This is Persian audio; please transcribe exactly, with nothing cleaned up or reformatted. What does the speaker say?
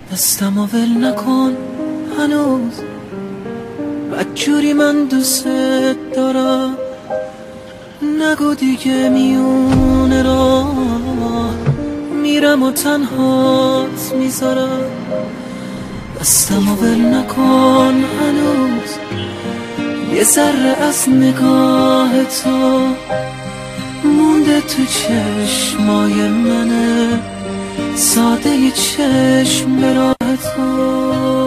دستمو ول نکن هنوز، بدجوری من دوست دارم. نگو دیگه میونه را میرم و تنهات میذارم. دستمو ول نکن هنوز، یه ذره از نگاه تو مونده تو چشمای منه، ساده ی چشم به راه تو.